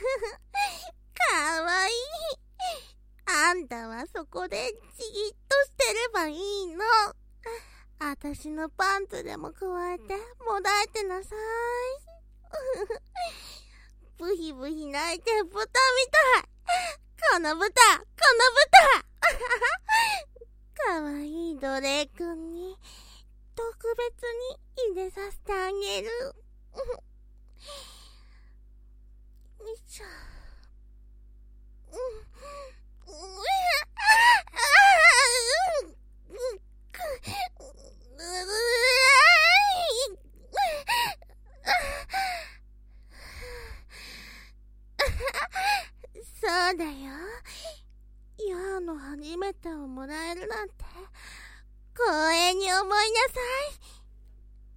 かわいい。あんたはそこでじーっとしてればいいの。あたしのパンツでも加えてもだえてなさい。ブヒブヒ泣いて豚みたい。この豚かわいい奴隷くんに特別に入れさせてあげる。よいしょ。そうだよ。ヤーの初めてをもらえるなんて光栄に思いなさい。